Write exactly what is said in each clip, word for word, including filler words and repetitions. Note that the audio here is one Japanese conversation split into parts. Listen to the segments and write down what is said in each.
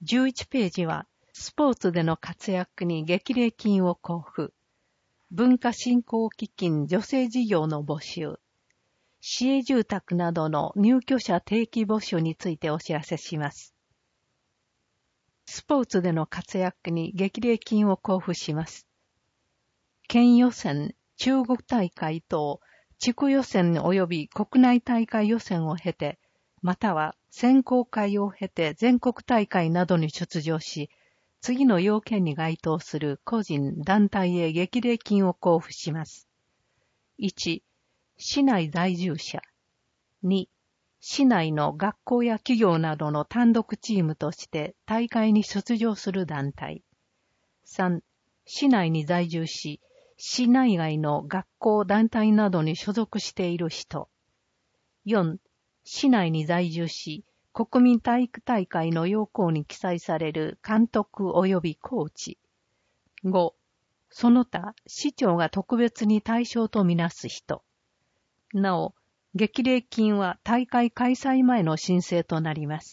じゅういちページは、スポーツでの活躍に激励金を交付。文化振興基金助成事業の募集。市営住宅などの入居者定期募集についてお知らせします。スポーツでの活躍に激励金を交付します。県予選、中国大会等、地区予選及び国内大会予選を経て、または選考会を経て全国大会などに出場し、次の要件に該当する個人、団体へ激励金を交付します。いち、市内在住者。に、市内の学校や企業などの単独チームとして大会に出場する団体。さん、市内に在住し、市内外の学校、団体などに所属している人。よん、市内に在住し、国民体育大会の要項に記載される監督及びコーチ。ご、その他、市長が特別に対象とみなす人。なお、激励金は大会開催前の申請となります。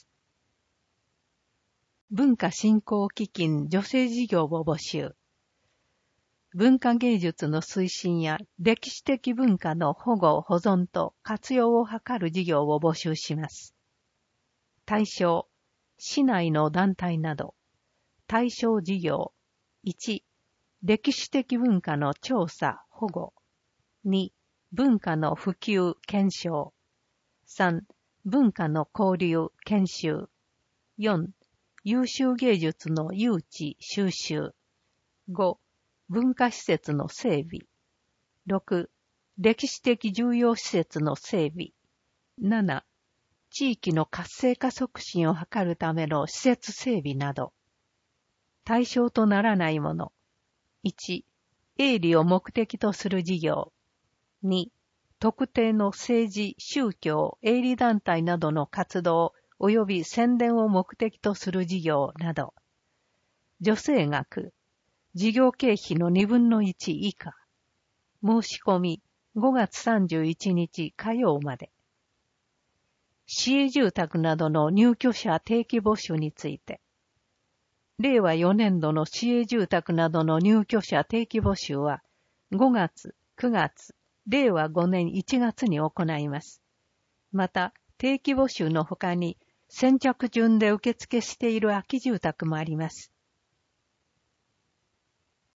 文化振興基金助成事業を募集。文化芸術の推進や歴史的文化の保護・保存と活用を図る事業を募集します。対象、市内の団体など。対象事業。いち、歴史的文化の調査・保護。に、文化の普及・検証。さん、文化の交流・研修。よん、優秀芸術の誘致・収集。ご、文化施設の整備。ろく、歴史的重要施設の整備。なな、地域の活性化促進を図るための施設整備など。対象とならないもの。いち、営利を目的とする事業。に、特定の政治、宗教、営利団体などの活動及び宣伝を目的とする事業など。助成額。事業経費のにぶんのいち以下。申し込みごがつさんじゅういちにち火曜まで。市営住宅などの入居者定期募集について。れいわよねんどの市営住宅などの入居者定期募集はごがつ、くがつ、れいわごねんいちがつに行います。また、定期募集の他に先着順で受付している空き住宅もあります。